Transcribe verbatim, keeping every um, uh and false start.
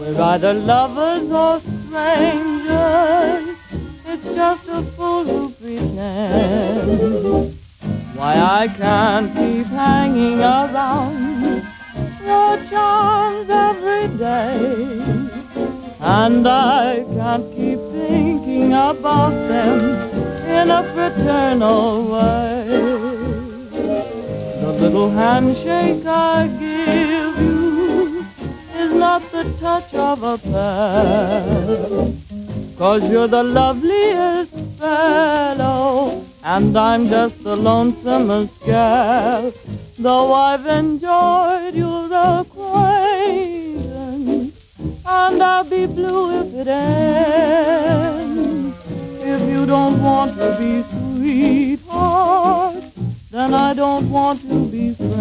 We're either lovers or strangers. It's just a fool who pretends. Why I can't keep hanging around your charms every day, and I can't keep thinking about them in a fraternal way. The little handshake I give you is not the touch of a pal, 'cause you're the loveliest fellow, and I'm just the lonesomest gal. Though I've enjoyed your acquaintance, and I'll be blue if it ends. If you don't want to be sweetheart, then I don't want to be friends.